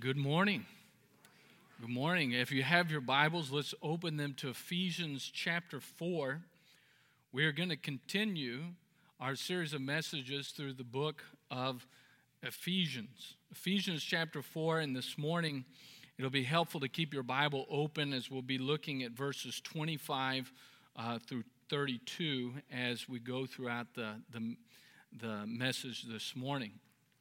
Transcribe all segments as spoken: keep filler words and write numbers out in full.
Good morning. Good morning. If you have your Bibles, let's open them to Ephesians chapter four. We are going to continue our series of messages through the book of Ephesians. Ephesians chapter four, and this morning it'll be helpful to keep your Bible open as we'll be looking at verses twenty-five uh, through thirty-two as we go throughout the, the, the message this morning.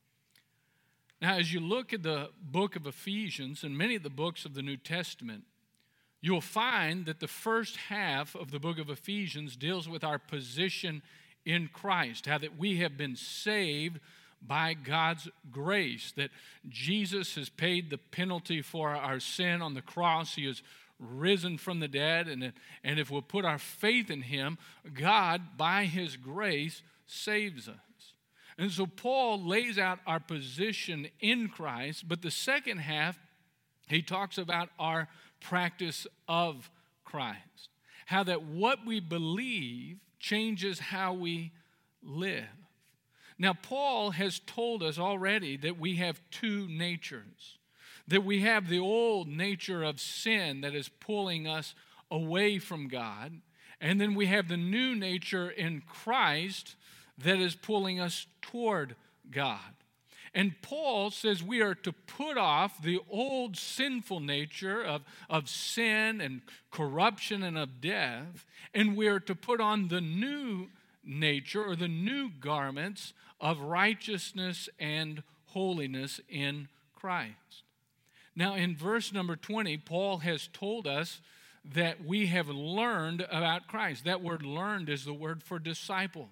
Now, as you look at the book of Ephesians and many of the books of the New Testament, you'll find that the first half of the book of Ephesians deals with our position in Christ, how that we have been saved by God's grace, that Jesus has paid the penalty for our sin on the cross. He has risen from the dead, and, and if we'll put our faith in him, God, by his grace, saves us. And so Paul lays out our position in Christ, but the second half, he talks about our practice of Christ. How that what we believe changes how we live. Now, Paul has told us already that we have two natures. That we have the old nature of sin that is pulling us away from God. And then we have the new nature in Christ that is pulling us toward God. And Paul says we are to put off the old sinful nature of, of sin and corruption and of death, and we are to put on the new nature or the new garments of righteousness and holiness in Christ. Now, in verse number twenty, Paul has told us that we have learned about Christ. That word learned is the word for disciple.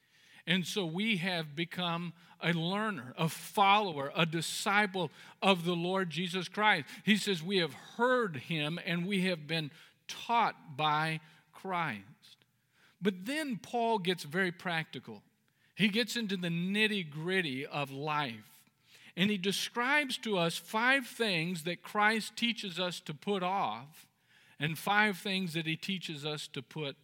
And so we have become a learner, a follower, a disciple of the Lord Jesus Christ. He says we have heard him and we have been taught by Christ. But then Paul gets very practical. He gets into the nitty-gritty of life. And he describes to us five things that Christ teaches us to put off and five things that he teaches us to put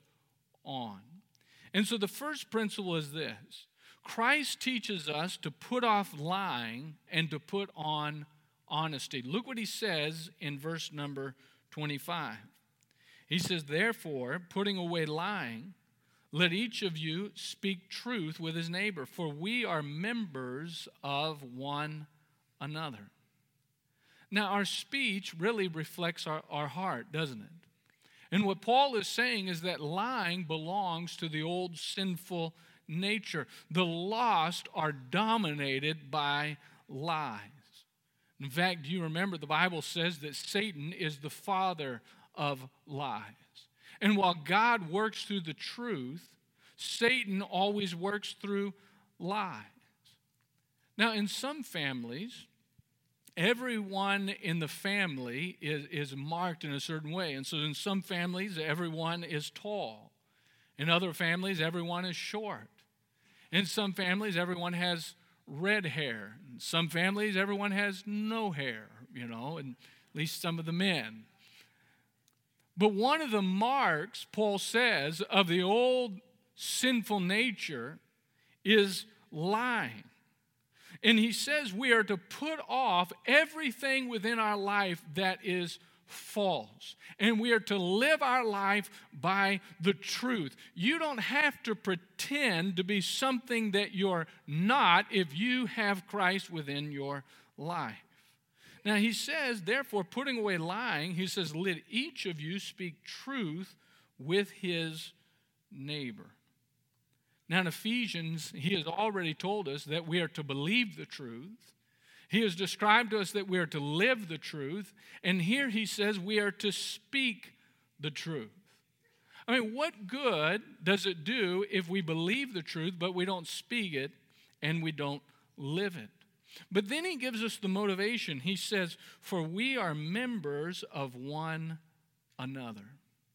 on. And so the first principle is this. Christ teaches us to put off lying and to put on honesty. Look what he says in verse number twenty-five. He says, therefore, putting away lying, let each of you speak truth with his neighbor, for we are members of one another. Now, our speech really reflects our, our heart, doesn't it? And what Paul is saying is that lying belongs to the old sinful nature. The lost are dominated by lies. In fact, do you remember the Bible says that Satan is the father of lies? And while God works through the truth, Satan always works through lies. Now, in some families, everyone in the family is, is marked in a certain way. And so in some families, everyone is tall. In other families, everyone is short. In some families, everyone has red hair. In some families, everyone has no hair, you know, and at least some of the men. But one of the marks, Paul says, of the old sinful nature is lying. And he says we are to put off everything within our life that is false. And we are to live our life by the truth. You don't have to pretend to be something that you're not if you have Christ within your life. Now he says, therefore, putting away lying, he says, let each of you speak truth with his neighbor. Now in Ephesians, he has already told us that we are to believe the truth. He has described to us that we are to live the truth. And here he says we are to speak the truth. I mean, what good does it do if we believe the truth, but we don't speak it and we don't live it? But then he gives us the motivation. He says, for we are members of one another.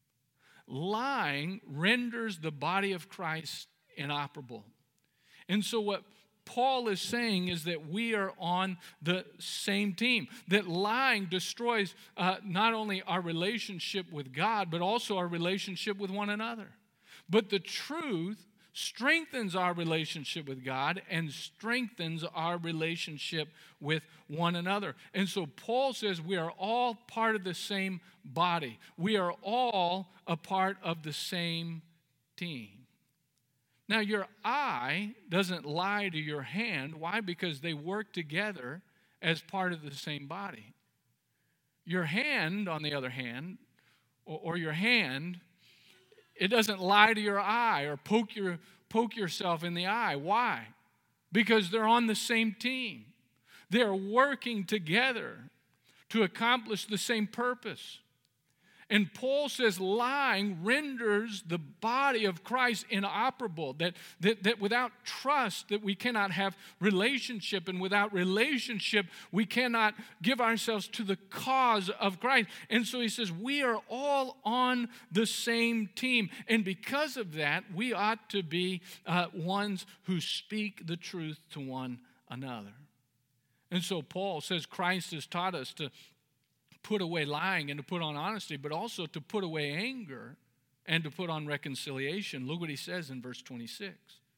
Lying renders the body of Christ inoperable. And so what Paul is saying is that we are on the same team. That lying destroys uh, not only our relationship with God, but also our relationship with one another. But the truth strengthens our relationship with God and strengthens our relationship with one another. And so Paul says we are all part of the same body. We are all a part of the same team. Now, your eye doesn't lie to your hand. Why? Because they work together as part of the same body. Your hand, on the other hand, or, or your hand, it doesn't lie to your eye or poke your poke yourself in the eye. Why? Because they're on the same team. They're working together to accomplish the same purpose. And Paul says lying renders the body of Christ inoperable, that, that, that without trust that we cannot have relationship, and without relationship we cannot give ourselves to the cause of Christ. And so he says we are all on the same team, and because of that we ought to be uh, ones who speak the truth to one another. And so Paul says Christ has taught us to put away lying and to put on honesty, but also to put away anger and to put on reconciliation. Look what he says in verse twenty-six.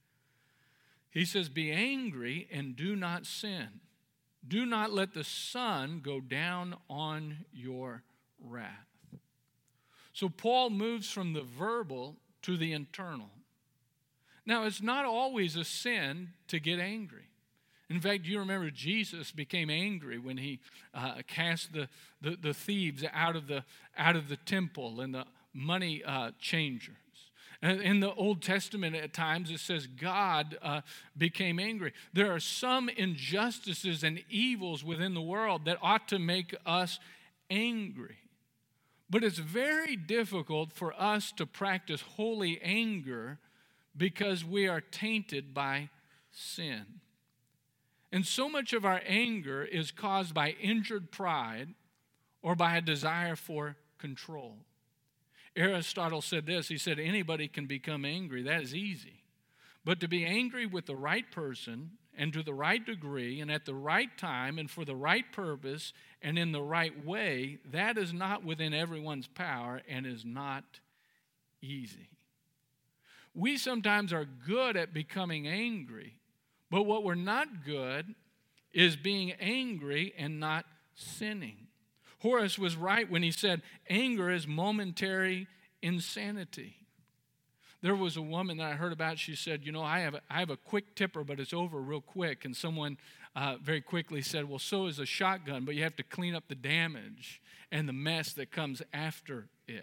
He says, be angry and do not sin. Do not let the sun go down on your wrath. So Paul moves from the verbal to the internal. Now, it's not always a sin to get angry. In fact, you remember Jesus became angry when he uh, cast the, the, the thieves out of the, out of the temple and the money uh, changers. And in the Old Testament, at times, it says God uh, became angry. There are some injustices and evils within the world that ought to make us angry. But it's very difficult for us to practice holy anger because we are tainted by sin. And so much of our anger is caused by injured pride or by a desire for control. Aristotle said this. He said, anybody can become angry. That is easy. But to be angry with the right person and to the right degree and at the right time and for the right purpose and in the right way, that is not within everyone's power and is not easy. We sometimes are good at becoming angry. But what we're not good is being angry and not sinning. Horace was right when he said, anger is momentary insanity. There was a woman that I heard about. She said, you know, I have a, I have a quick tipper, but it's over real quick. And someone uh, very quickly said, well, so is a shotgun, but you have to clean up the damage and the mess that comes after it.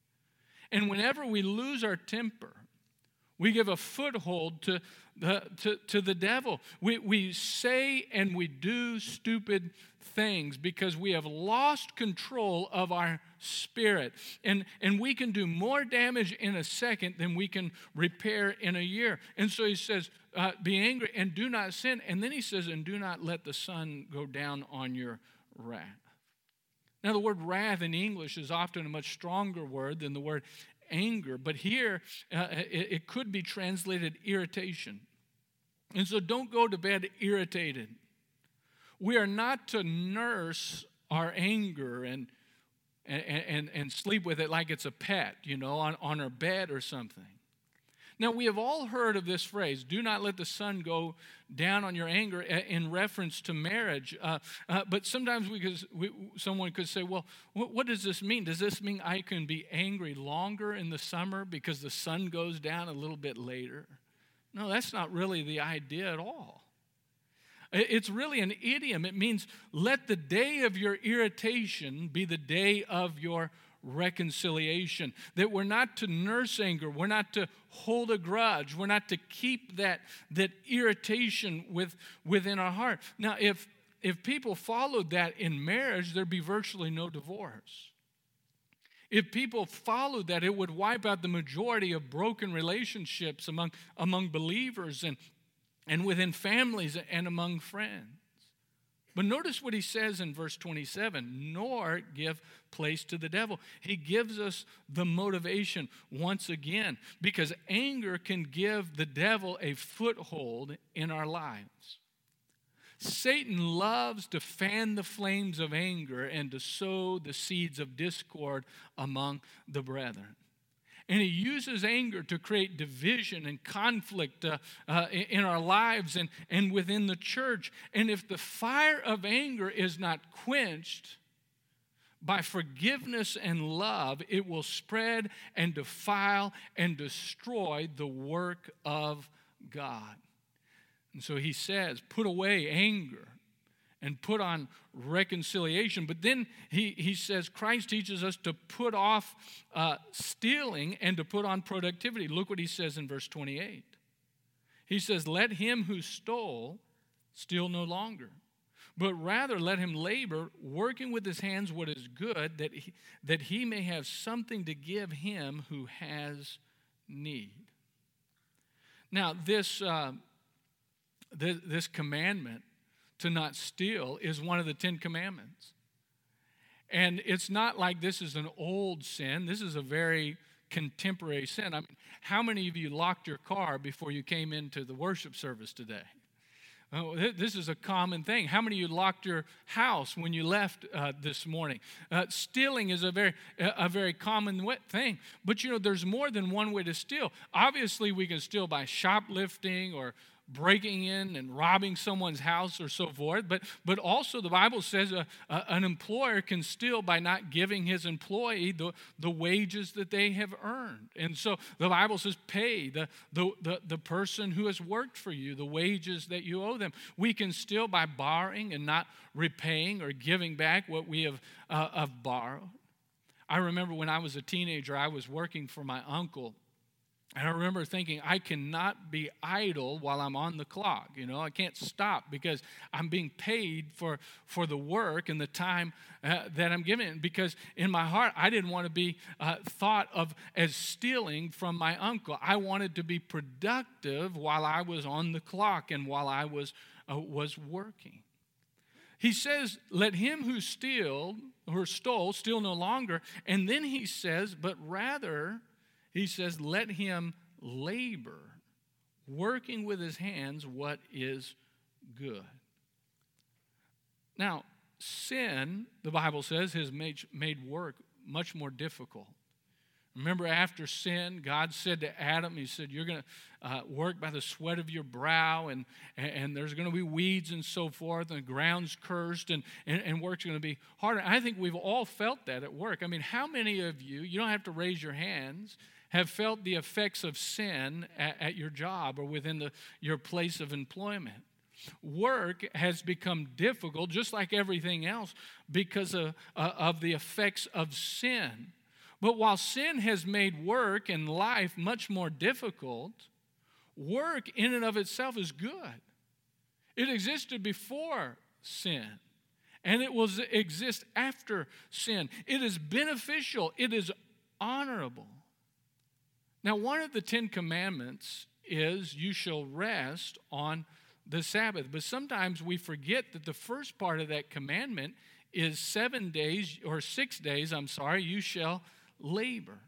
And whenever we lose our temper, we give a foothold to the, to, to the devil. We, we say and we do stupid things because we have lost control of our spirit. And, and we can do more damage in a second than we can repair in a year. And so he says, uh, be angry and do not sin. And then he says, and do not let the sun go down on your wrath. Now, the word wrath in English is often a much stronger word than the word anger, but here uh, it, it could be translated irritation. And so don't go to bed irritated. We are not to nurse our anger and and, and, and sleep with it like it's a pet, you know, on, on our bed or something. Now, we have all heard of this phrase, do not let the sun go down on your anger, in reference to marriage. Uh, uh, but sometimes we could, we, someone could say, well, what, what does this mean? Does this mean I can be angry longer in the summer because the sun goes down a little bit later? No, that's not really the idea at all. It's really an idiom. It means let the day of your irritation be the day of your reconciliation. That we're not to nurse anger. We're not to hold a grudge. We're not to keep that, that irritation with, within our heart. Now, if, if people followed that in marriage, there'd be virtually no divorce. If people followed that, it would wipe out the majority of broken relationships among, among believers and, and within families and among friends. But notice what he says in verse twenty-seven, nor give place to the devil. He gives us the motivation once again, because anger can give the devil a foothold in our lives. Satan loves to fan the flames of anger and to sow the seeds of discord among the brethren. And he uses anger to create division and conflict uh, uh, in our lives and, and within the church. And if the fire of anger is not quenched by forgiveness and love, it will spread and defile and destroy the work of God. And so he says, put away anger and put on reconciliation. But then he, he says Christ teaches us to put off uh, stealing and to put on productivity. Look what he says in verse twenty-eight. He says, let him who stole steal no longer, but rather let him labor, working with his hands what is good, that he, that he may have something to give him who has need. Now, this, uh, th- this commandment to not steal is one of the Ten Commandments. And it's not like this is an old sin. This is a very contemporary sin. I mean, how many of you locked your car before you came into the worship service today? Oh, this is a common thing. How many of you locked your house when you left uh, this morning? Uh, stealing is a very, a very common thing. But, you know, there's more than one way to steal. Obviously, we can steal by shoplifting or breaking in and robbing someone's house or so forth. But, but also the Bible says a, a, an employer can steal by not giving his employee the, the wages that they have earned. And so the Bible says pay the, the, the, the person who has worked for you the wages that you owe them. We can steal by borrowing and not repaying or giving back what we have, uh, have borrowed. I remember when I was a teenager, I was working for my uncle. And I remember thinking, I cannot be idle while I'm on the clock. You know, I can't stop because I'm being paid for, for the work and the time uh, that I'm given. Because in my heart, I didn't want to be uh, thought of as stealing from my uncle. I wanted to be productive while I was on the clock and while I was, uh, was working. He says, let him who steal or stole steal no longer. And then he says, but rather... He says, let him labor, working with his hands what is good. Now, sin, the Bible says, has made, made work much more difficult. Remember, after sin, God said to Adam, he said, you're going to uh, work by the sweat of your brow, and, and, and there's going to be weeds and so forth, and the ground's cursed, and, and, and work's going to be harder. I think we've all felt that at work. I mean, how many of you, you don't have to raise your hands, have felt the effects of sin at, at your job or within the, your place of employment? Work has become difficult, just like everything else, because of, uh, of the effects of sin. But while sin has made work and life much more difficult, work in and of itself is good. It existed before sin, and it will exist after sin. It is beneficial. It is honorable. Now, one of the Ten Commandments is you shall rest on the Sabbath. But sometimes we forget that the first part of that commandment is seven days, or six days, I'm sorry, you shall labor.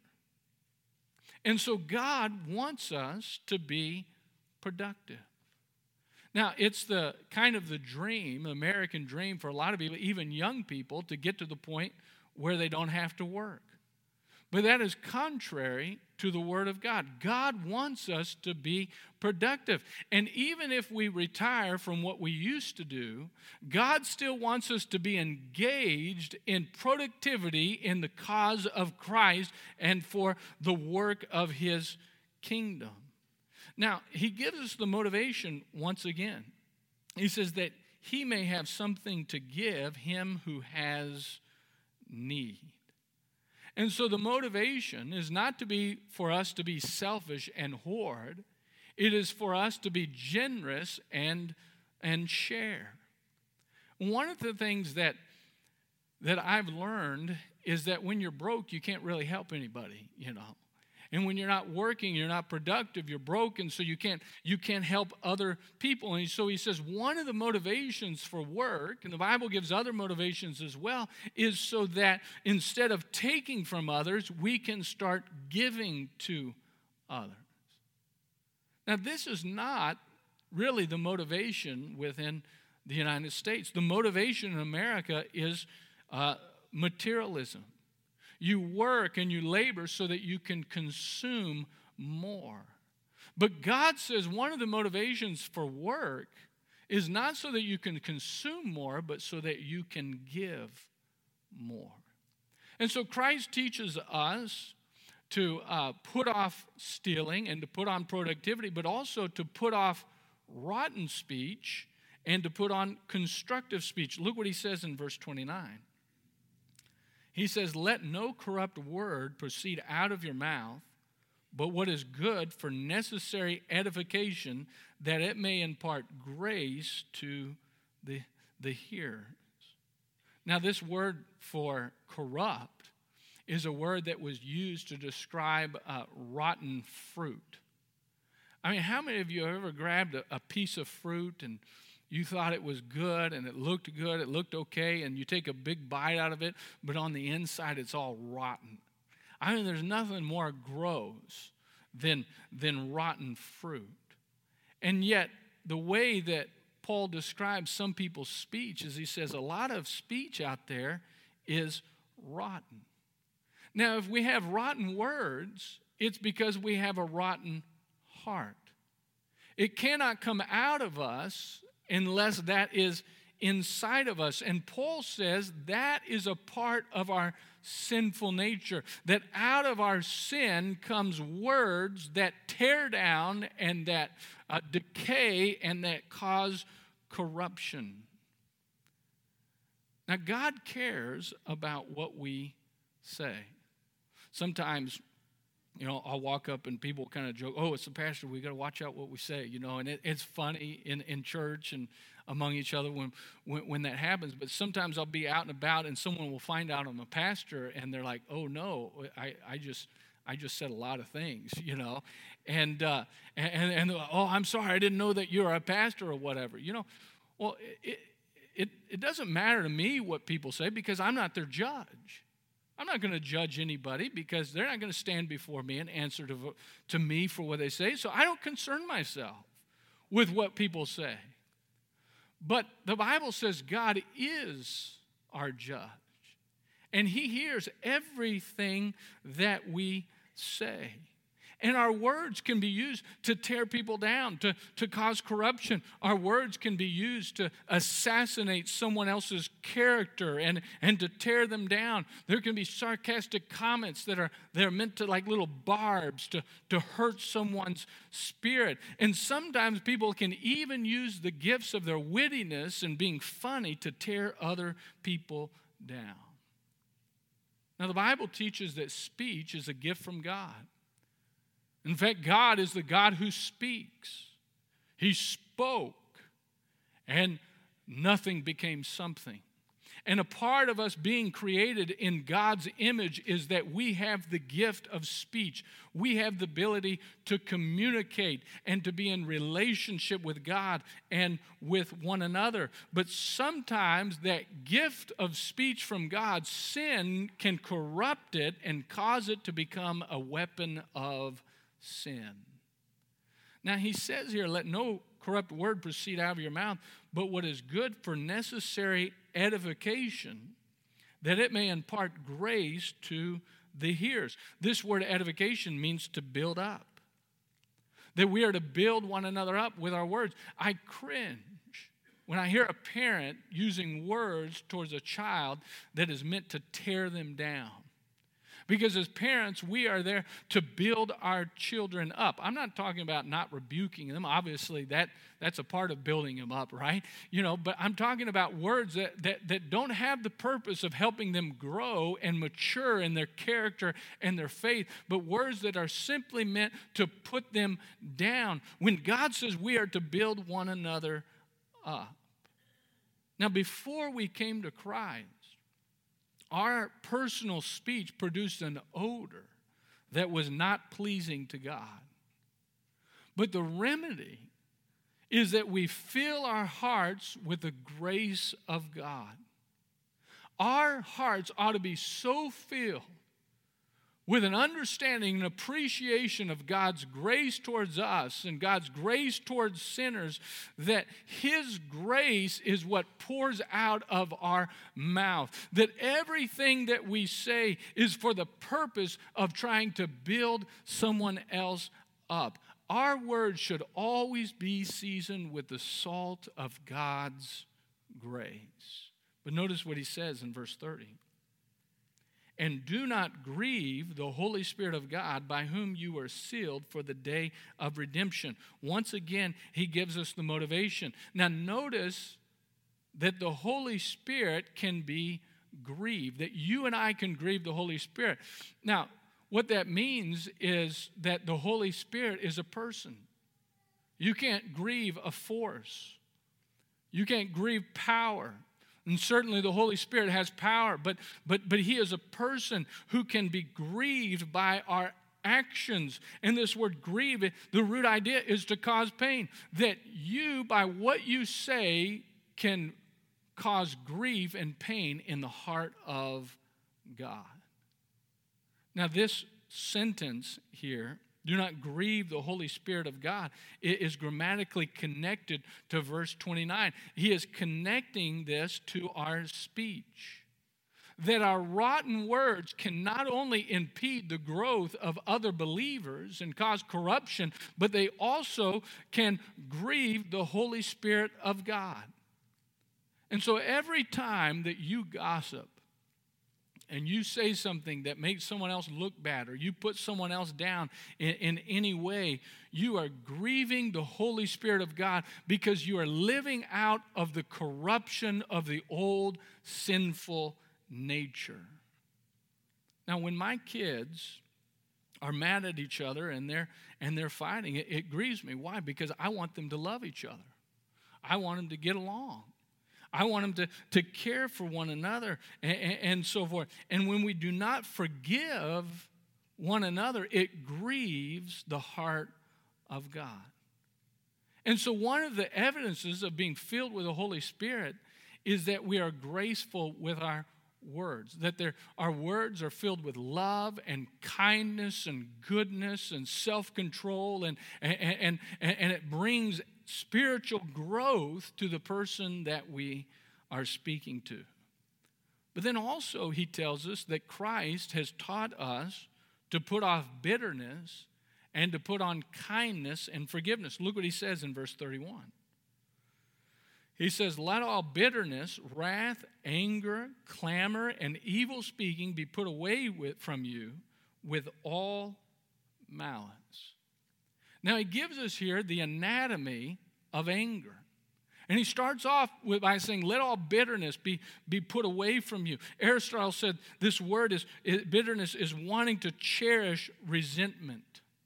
And so God wants us to be productive. Now, it's the kind of the dream, American dream for a lot of people, even young people, to get to the point where they don't have to work. But that is contrary to the Word of God. God wants us to be productive. And even if we retire from what we used to do, God still wants us to be engaged in productivity in the cause of Christ and for the work of His kingdom. Now, He gives us the motivation once again. He says that He may have something to give him who has need. And so the motivation is not to be for us to be selfish and hoard. It is for us to be generous and, and share. One of the things that, that I've learned is that when you're broke, you can't really help anybody, you know. And when you're not working, you're not productive, you're broken, so you can't, you can't help other people. And so he says one of the motivations for work, and the Bible gives other motivations as well, is so that instead of taking from others, we can start giving to others. Now, this is not really the motivation within the United States. The motivation in America is uh, materialism. You work and you labor so that you can consume more. But God says one of the motivations for work is not so that you can consume more, but so that you can give more. And so Christ teaches us to uh, put off stealing and to put on productivity, but also to put off rotten speech and to put on constructive speech. Look what he says in verse twenty-nine. He says, "Let no corrupt word proceed out of your mouth, but what is good for necessary edification, that it may impart grace to the, the hearers." Now, this word for corrupt is a word that was used to describe uh, rotten fruit. I mean, how many of you have ever grabbed a, a piece of fruit and you thought it was good and it looked good, it looked okay, and you take a big bite out of it, but on the inside it's all rotten? I mean, there's nothing more gross than, than rotten fruit. And yet, the way that Paul describes some people's speech is he says a lot of speech out there is rotten. Now, if we have rotten words, it's because we have a rotten heart. It cannot come out of us unless that is inside of us. And Paul says that is a part of our sinful nature, that out of our sin comes words that tear down and that uh, decay and that cause corruption. Now, God cares about what we say. Sometimes, you know, I'll walk up and people kind of joke, "Oh, it's the pastor, we got to watch out what we say," you know, and it, it's funny in, in church and among each other when, when when that happens. But sometimes I'll be out and about and someone will find out I'm a pastor and they're like, "Oh no, I, I just I just said a lot of things," you know, and uh, and and "Oh, I'm sorry, I didn't know that you're a pastor," or whatever, you know. Well, it it it doesn't matter to me what people say because I'm not their judge. I'm not going to judge anybody because they're not going to stand before me and answer to, to me for what they say. So I don't concern myself with what people say. But the Bible says God is our judge. And he hears everything that we say. And our words can be used to tear people down, to, to cause corruption. Our words can be used to assassinate someone else's character and, and to tear them down. There can be sarcastic comments that are they're meant to, like little barbs, to, to hurt someone's spirit. And sometimes people can even use the gifts of their wittiness and being funny to tear other people down. Now, the Bible teaches that speech is a gift from God. In fact, God is the God who speaks. He spoke, and nothing became something. And a part of us being created in God's image is that we have the gift of speech. We have the ability to communicate and to be in relationship with God and with one another. But sometimes that gift of speech from God, sin can corrupt it and cause it to become a weapon of sin. Now he says here, "Let no corrupt word proceed out of your mouth, but what is good for necessary edification, that it may impart grace to the hearers." This word edification means to build up. That we are to build one another up with our words. I cringe when I hear a parent using words towards a child that is meant to tear them down. Because as parents, we are there to build our children up. I'm not talking about not rebuking them. Obviously, that, that's a part of building them up, right? You know, but I'm talking about words that, that, that don't have the purpose of helping them grow and mature in their character and their faith, but words that are simply meant to put them down. When God says we are to build one another up. Now, before we came to Christ, our personal speech produced an odor that was not pleasing to God. But the remedy is that we fill our hearts with the grace of God. Our hearts ought to be so filled with an understanding and appreciation of God's grace towards us and God's grace towards sinners, that His grace is what pours out of our mouth. That everything that we say is for the purpose of trying to build someone else up. Our words should always be seasoned with the salt of God's grace. But notice what he says in verse thirty. And do not grieve the Holy Spirit of God, by whom you are sealed for the day of redemption. Once again, he gives us the motivation. Now notice that the Holy Spirit can be grieved, that you and I can grieve the Holy Spirit. Now, what that means is that the Holy Spirit is a person. You can't grieve a force. You can't grieve power. And certainly the Holy Spirit has power, but, but, but he is a person who can be grieved by our actions. And this word grieve, the root idea is to cause pain. That you, by what you say, can cause grief and pain in the heart of God. Now this sentence here, do not grieve the Holy Spirit of God, it is grammatically connected to verse twenty-nine. He is connecting this to our speech. That our rotten words can not only impede the growth of other believers and cause corruption, but they also can grieve the Holy Spirit of God. And so every time that you gossip, and you say something that makes someone else look bad, or you put someone else down in, in any way, you are grieving the Holy Spirit of God, because you are living out of the corruption of the old sinful nature. Now, when my kids are mad at each other and they're, and they're fighting, it, it grieves me. Why? Because I want them to love each other. I want them to get along. I want them to, to care for one another and, and, and so forth. And when we do not forgive one another, it grieves the heart of God. And so one of the evidences of being filled with the Holy Spirit is that we are graceful with our words, that there, our words are filled with love and kindness and goodness and self-control, and, and, and, and it brings spiritual growth to the person that we are speaking to. But then also he tells us that Christ has taught us to put off bitterness and to put on kindness and forgiveness. Look what he says in verse thirty-one. He says, let all bitterness, wrath, anger, clamor, and evil speaking be put away with, from you with all malice. Now, he gives us here the anatomy of anger. And he starts off with, by saying, let all bitterness be, be put away from you. Aristotle said this word is, bitterness is wanting to cherish resentment.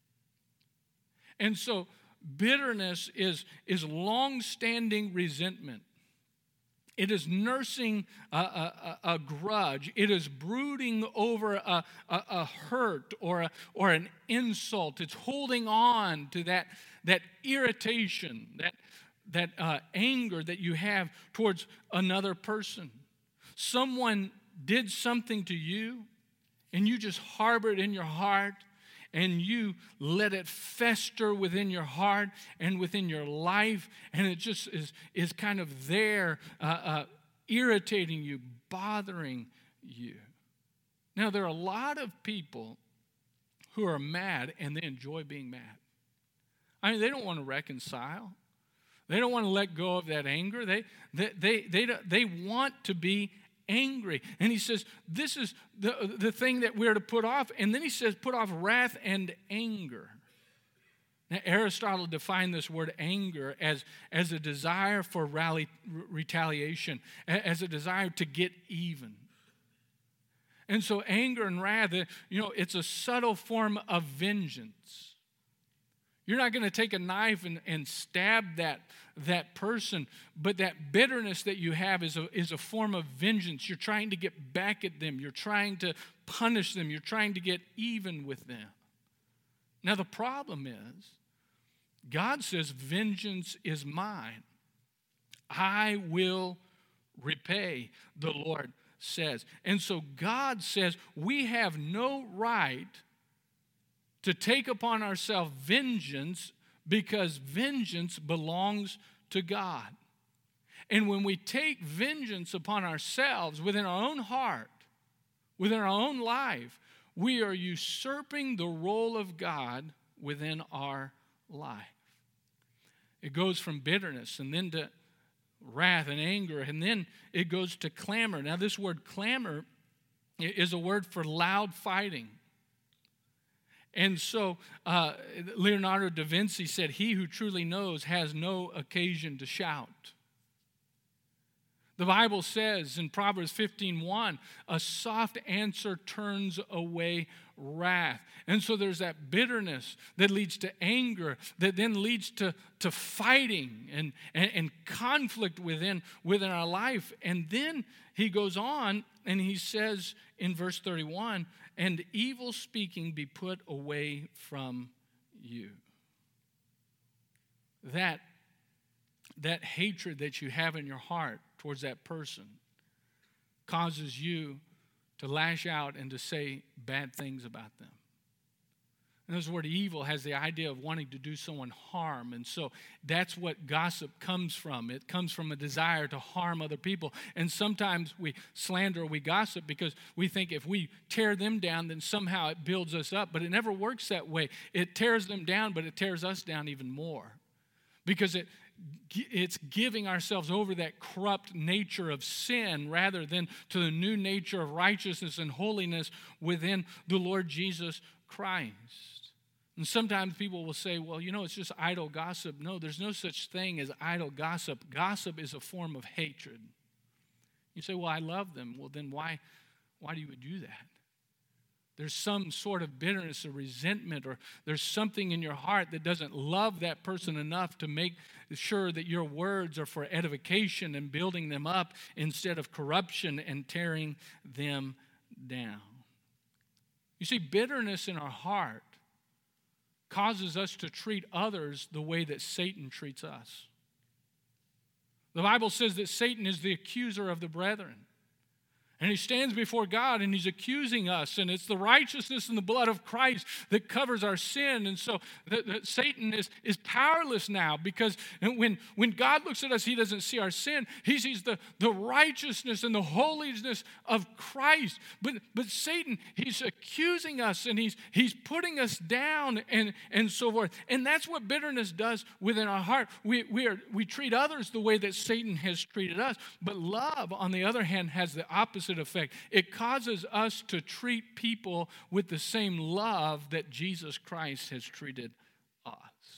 And so, bitterness is, is long-standing resentment. It is nursing a, a, a grudge. It is brooding over a, a, a hurt or, a, or an insult. It's holding on to that, that irritation, that, that uh, anger that you have towards another person. Someone did something to you, and you just harbor it in your heart, and you let it fester within your heart and within your life, and it just is, is kind of there, uh, uh, irritating you, bothering you. Now, there are a lot of people who are mad, and they enjoy being mad. I mean, they don't want to reconcile. They don't want to let go of that anger. They, they, they, they, they want to be angry. And he says, this is the, the thing that we're to put off. And then he says, put off wrath and anger. Now, Aristotle defined this word anger as, as a desire for rally, retaliation, as a desire to get even. And so anger and wrath, you know, it's a subtle form of vengeance. You're not going to take a knife and, and stab that, that person, but that bitterness that you have is a, is a form of vengeance. You're trying to get back at them. You're trying to punish them. You're trying to get even with them. Now, the problem is, God says, vengeance is mine. I will repay, the Lord says. And so God says we have no right to take upon ourselves vengeance because vengeance belongs to God. And when we take vengeance upon ourselves within our own heart, within our own life, we are usurping the role of God within our life. It goes from bitterness and then to wrath and anger, and then it goes to clamor. Now, this word clamor is a word for loud fighting. And so uh, Leonardo da Vinci said, "He who truly knows has no occasion to shout." The Bible says in Proverbs fifteen one, a soft answer turns away wrath. And so there's that bitterness that leads to anger, that then leads to, to fighting and, and, and conflict within, within our life. And then he goes on and he says in verse thirty-one, and evil speaking be put away from you. That, that hatred that you have in your heart towards that person causes you to lash out and to say bad things about them. And this word evil has the idea of wanting to do someone harm. And so that's what gossip comes from. It comes from a desire to harm other people. And sometimes we slander or we gossip because we think if we tear them down, then somehow it builds us up. But it never works that way. It tears them down, but it tears us down even more. Because it it's giving ourselves over that corrupt nature of sin rather than to the new nature of righteousness and holiness within the Lord Jesus Christ. And sometimes people will say, well, you know, it's just idle gossip. No, there's no such thing as idle gossip. Gossip is a form of hatred. You say, well, I love them. Well, then why, why do you do that? There's some sort of bitterness or resentment, or there's something in your heart that doesn't love that person enough to make sure that your words are for edification and building them up instead of corruption and tearing them down. You see, bitterness in our heart causes us to treat others the way that Satan treats us. The Bible says that Satan is the accuser of the brethren. And he stands before God and he's accusing us. And it's the righteousness and the blood of Christ that covers our sin. And so the, the, Satan is, is powerless now because when, when God looks at us, he doesn't see our sin. He sees the, the righteousness and the holiness of Christ. But, but Satan, he's accusing us and he's, he's putting us down and, and so forth. And that's what bitterness does within our heart. We, we, are, we treat others the way that Satan has treated us. But love, on the other hand, has the opposite effect. It causes us to treat people with the same love that Jesus Christ has treated us.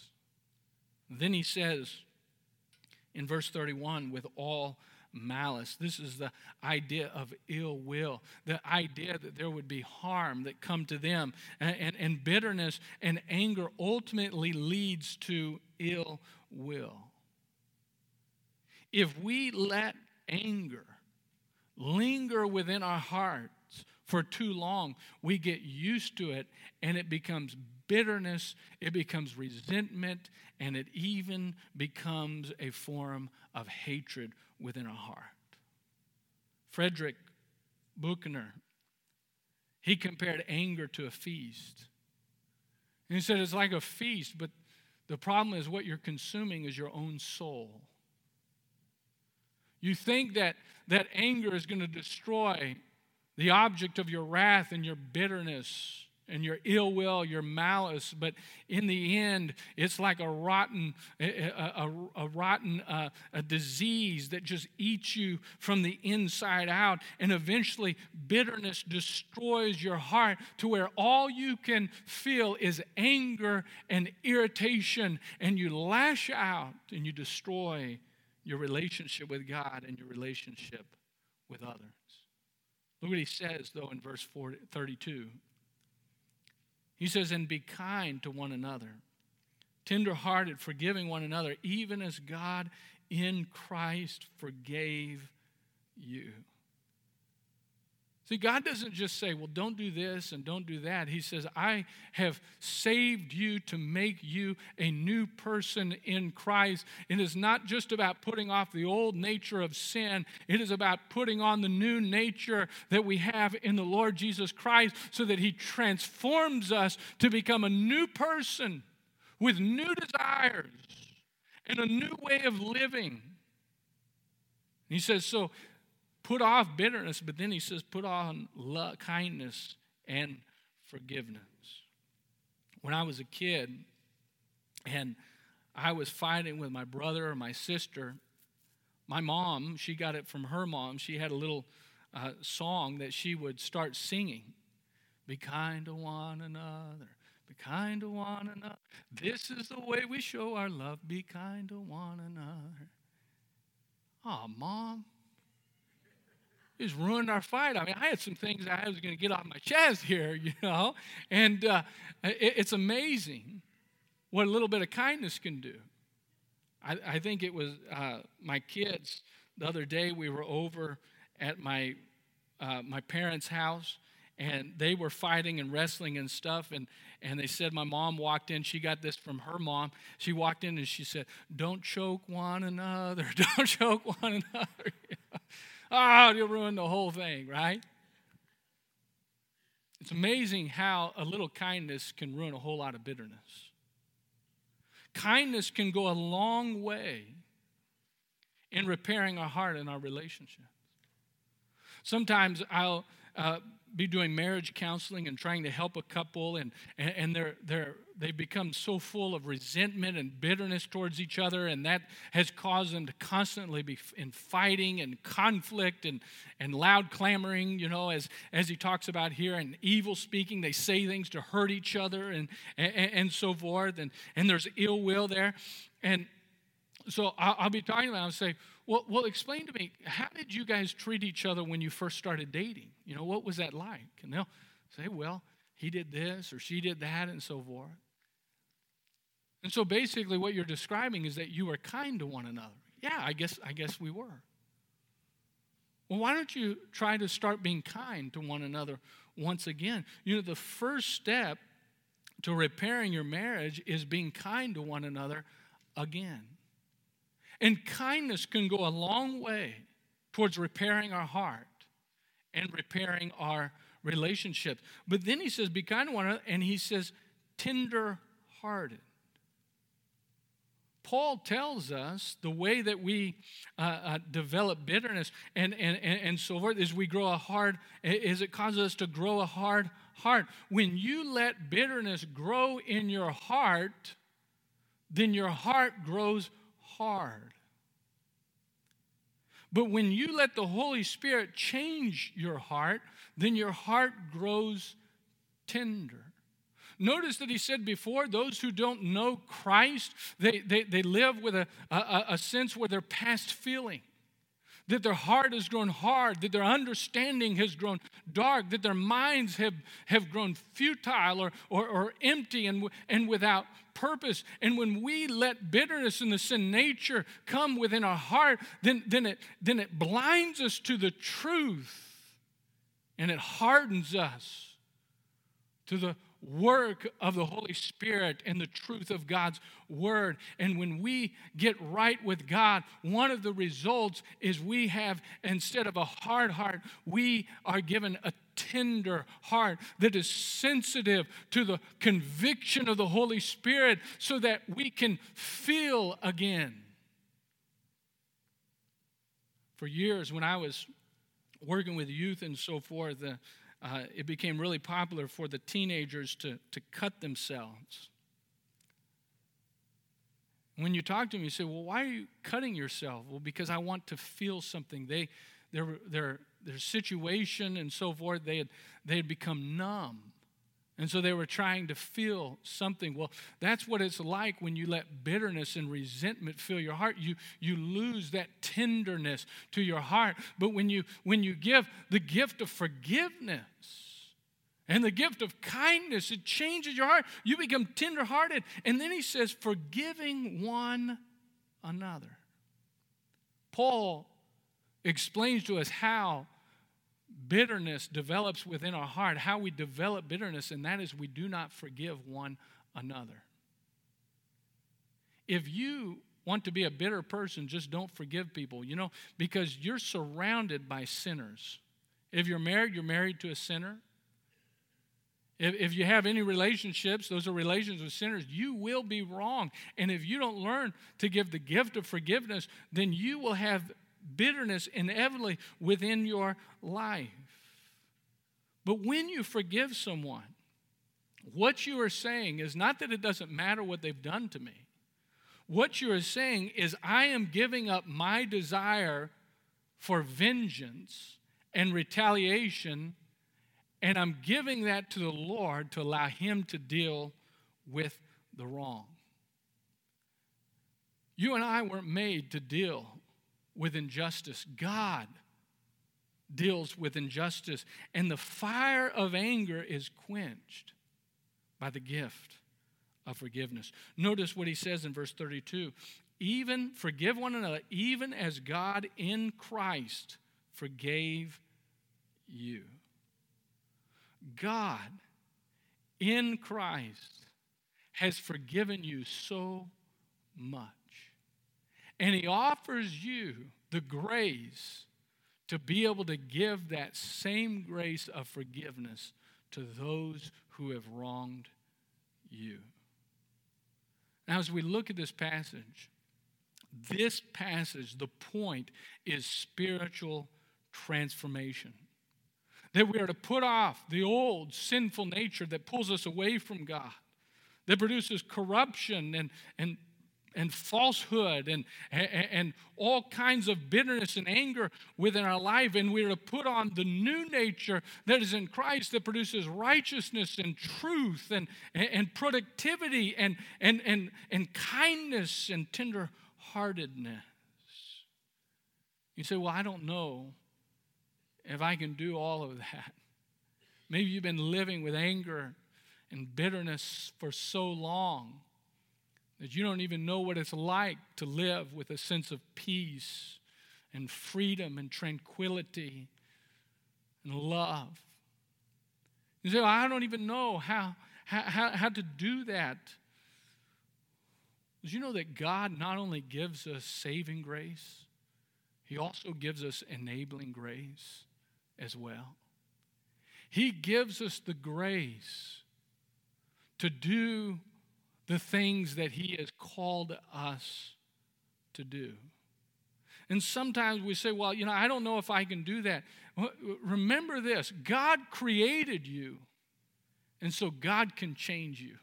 Then he says in verse thirty-one, with all malice. This is the idea of ill will, the idea that there would be harm that come to them. And, and, and bitterness and anger ultimately leads to ill will. If we let anger linger within our hearts for too long, we get used to it and it becomes bitterness, it becomes resentment, and it even becomes a form of hatred within our heart. Frederick Buechner, he compared anger to a feast. And he said it's like a feast, but the problem is what you're consuming is your own soul. You think that, that anger is going to destroy the object of your wrath and your bitterness and your ill will, your malice, but in the end, it's like a rotten, a, a, a rotten uh, a disease that just eats you from the inside out, and eventually bitterness destroys your heart to where all you can feel is anger and irritation, and you lash out and you destroy your relationship with God and your relationship with others. Look what he says, though, in verse thirty-two. He says, and be kind to one another, tender-hearted, forgiving one another, even as God in Christ forgave you. See, God doesn't just say, well, don't do this and don't do that. He says, I have saved you to make you a new person in Christ. It is not just about putting off the old nature of sin. It is about putting on the new nature that we have in the Lord Jesus Christ so that he transforms us to become a new person with new desires and a new way of living. He says, so put off bitterness, but then he says, put on love, kindness and forgiveness. When I was a kid and I was fighting with my brother or my sister, my mom, she got it from her mom. She had a little uh, song that she would start singing. Be kind to one another. Be kind to one another. This is the way we show our love. Be kind to one another. Oh, Mom. It just ruined our fight. I mean, I had some things I was going to get off my chest here, you know. And uh, it, it's amazing what a little bit of kindness can do. I, I think it was uh, my kids. The other day we were over at my uh, my parents' house, and they were fighting and wrestling and stuff. And, and they said my mom walked in. She got this from her mom. She walked in and she said, don't choke one another. Don't choke one another. You know? Oh, you'll ruin the whole thing, right? It's amazing how a little kindness can ruin a whole lot of bitterness. Kindness can go a long way in repairing our heart and our relationships. Sometimes I'll uh, be doing marriage counseling and trying to help a couple, and, and, and they're, they're, they become so full of resentment and bitterness towards each other, and that has caused them to constantly be in fighting and conflict and, and loud clamoring, you know, as, as he talks about here, and evil speaking. They say things to hurt each other and, and, and so forth, and, and there's ill will there. And so I'll, I'll be talking about it and say, well, well, explain to me, how did you guys treat each other when you first started dating? You know, what was that like? And they'll say, well, he did this or she did that and so forth. And so basically what you're describing is that you were kind to one another. Yeah, I guess I guess we were. Well, why don't you try to start being kind to one another once again? You know, the first step to repairing your marriage is being kind to one another again. And kindness can go a long way towards repairing our heart and repairing our relationships. But then he says, be kind to one another, and he says, tender-hearted. Paul tells us the way that we uh, uh, develop bitterness and, and, and, and so forth is we grow a hard, is it causes us to grow a hard heart. When you let bitterness grow in your heart, then your heart grows hard. But when you let the Holy Spirit change your heart, then your heart grows tender. Notice that he said before, those who don't know Christ, they, they, they live with a, a, a sense where they're past feeling, that their heart has grown hard, that their understanding has grown dark, that their minds have, have grown futile or, or, or empty and, and without purpose. And when we let bitterness and the sin nature come within our heart, then, then, it, then it blinds us to the truth and it hardens us to the work of the Holy Spirit and the truth of God's Word. And when we get right with God, one of the results is we have, instead of a hard heart, we are given a tender heart that is sensitive to the conviction of the Holy Spirit so that we can feel again. For years, when I was working with youth and so forth, uh, Uh, it became really popular for the teenagers to, to cut themselves. When you talk to them, you say, well, why are you cutting yourself? Well, because I want to feel something. They, their, their, their situation and so forth, they had, they had become numb. And so they were trying to feel something. Well, that's what it's like when you let bitterness and resentment fill your heart. You, you lose that tenderness to your heart. But when you, when you give the gift of forgiveness and the gift of kindness, it changes your heart. You become tenderhearted. And then he says, forgiving one another. Paul explains to us how bitterness develops within our heart, how we develop bitterness, and that is we do not forgive one another. If you want to be a bitter person, just don't forgive people, you know, because you're surrounded by sinners. If you're married, you're married to a sinner. If, if you have any relationships, those are relations with sinners, you will be wrong. And if you don't learn to give the gift of forgiveness, then you will have bitterness inevitably within your life. But when you forgive someone, what you are saying is not that it doesn't matter what they've done to me. What you are saying is, I am giving up my desire for vengeance and retaliation, and I'm giving that to the Lord to allow Him to deal with the wrong. You and I weren't made to deal with injustice. God deals with injustice, and the fire of anger is quenched by the gift of forgiveness. Notice what he says in verse thirty-two. Even forgive one another, even as God in Christ forgave you. God in Christ has forgiven you so much. And He offers you the grace to be able to give that same grace of forgiveness to those who have wronged you. Now, as we look at this passage, this passage, the point is spiritual transformation. That we are to put off the old sinful nature that pulls us away from God, that produces corruption and, and, and falsehood and, and, and all kinds of bitterness and anger within our life. And we are to put on the new nature that is in Christ, that produces righteousness and truth and, and, and productivity and, and, and, and kindness and tenderheartedness. You say, well, I don't know if I can do all of that. Maybe you've been living with anger and bitterness for so long that you don't even know what it's like to live with a sense of peace and freedom and tranquility and love. You say, well, I don't even know how, how, how to do that. Did you know that God not only gives us saving grace, He also gives us enabling grace as well. He gives us the grace to do the things that He has called us to do. And sometimes we say, well, you know, I don't know if I can do that. Well, remember this, God created you, and so God can change you.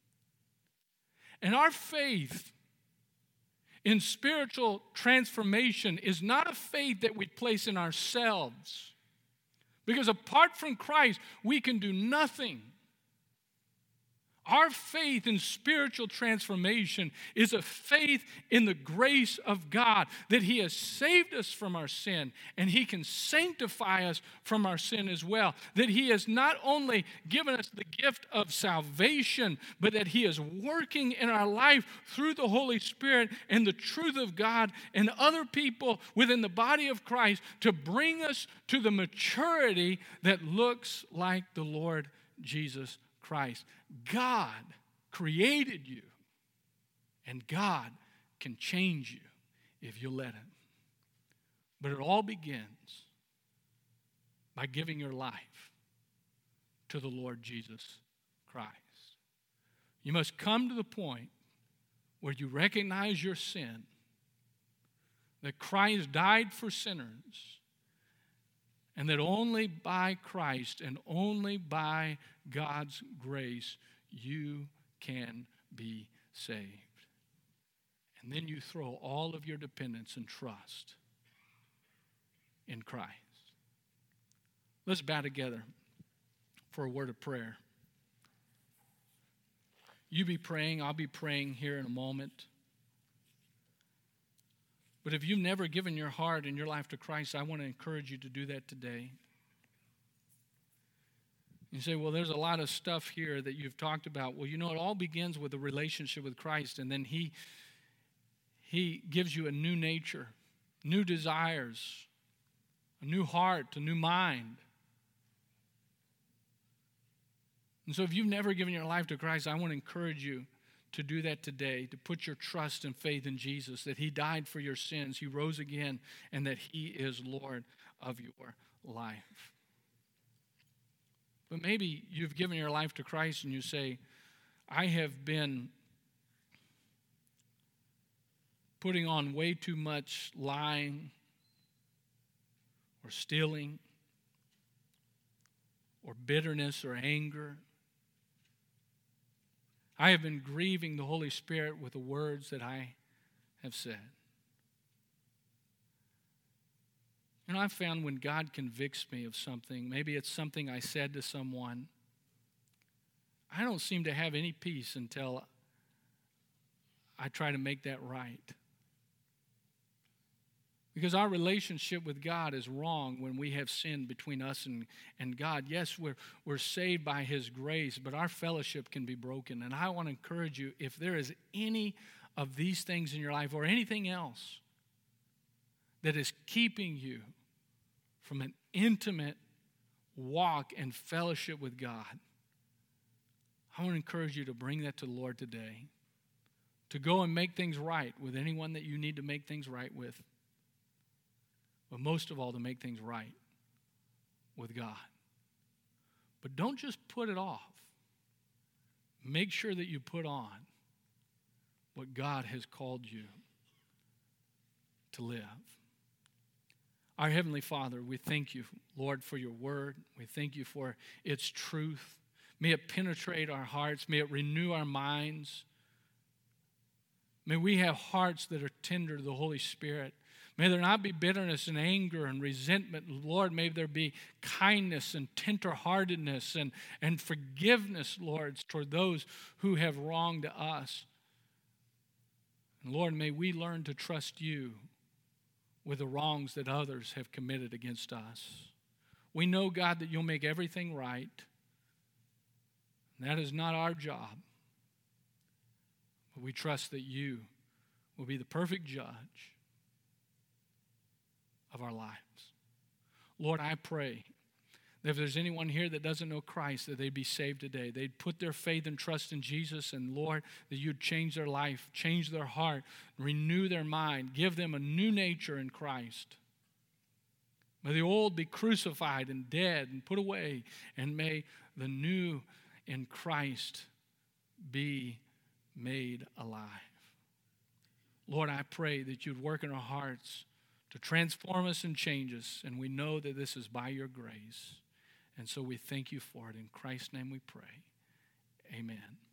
And our faith in spiritual transformation is not a faith that we place in ourselves. Because apart from Christ, we can do nothing. Our faith in spiritual transformation is a faith in the grace of God, that He has saved us from our sin, and He can sanctify us from our sin as well. That He has not only given us the gift of salvation, but that He is working in our life through the Holy Spirit and the truth of God and other people within the body of Christ to bring us to the maturity that looks like the Lord Jesus Christ. God created you, and God can change you if you let Him. But it all begins by giving your life to the Lord Jesus Christ. You must come to the point where you recognize your sin, that Christ died for sinners, and that only by Christ and only by God's grace you can be saved. And then you throw all of your dependence and trust in Christ. Let's bow together for a word of prayer. You be praying, I'll be praying here in a moment. But if you've never given your heart and your life to Christ, I want to encourage you to do that today. You say, well, there's a lot of stuff here that you've talked about. Well, you know, it all begins with a relationship with Christ, and then He, he gives you a new nature, new desires, a new heart, a new mind. And so if you've never given your life to Christ, I want to encourage you to do that today, to put your trust and faith in Jesus, that he died for your sins, he rose again, and that he is Lord of your life. But maybe you've given your life to Christ and you say, I have been putting on way too much lying or stealing or bitterness or anger. I have been grieving the Holy Spirit with the words that I have said. You know, I've found when God convicts me of something, maybe it's something I said to someone, I don't seem to have any peace until I try to make that right. Because our relationship with God is wrong when we have sin between us and, and God. Yes, we're, we're saved by his grace, but our fellowship can be broken. And I want to encourage you, if there is any of these things in your life or anything else that is keeping you from an intimate walk and fellowship with God, I want to encourage you to bring that to the Lord today, to go and make things right with anyone that you need to make things right with. But most of all, to make things right with God. But don't just put it off. Make sure that you put on what God has called you to live. Our Heavenly Father, we thank you, Lord, for your word. We thank you for its truth. May it penetrate our hearts. May it renew our minds. May we have hearts that are tender to the Holy Spirit. May there not be bitterness and anger and resentment. Lord, may there be kindness and tenderheartedness and, and forgiveness, Lord, toward those who have wronged us. And Lord, may we learn to trust you with the wrongs that others have committed against us. We know, God, that you'll make everything right. And that is not our job. But we trust that you will be the perfect judge of our lives. Lord, I pray that if there's anyone here that doesn't know Christ, that they'd be saved today. They'd put their faith and trust in Jesus, and Lord, that you'd change their life, change their heart, renew their mind, give them a new nature in Christ. May the old be crucified and dead and put away, and may the new in Christ be made alive. Lord, I pray that you'd work in our hearts to transform us and change us, and we know that this is by your grace. And so we thank you for it. In Christ's name we pray. Amen.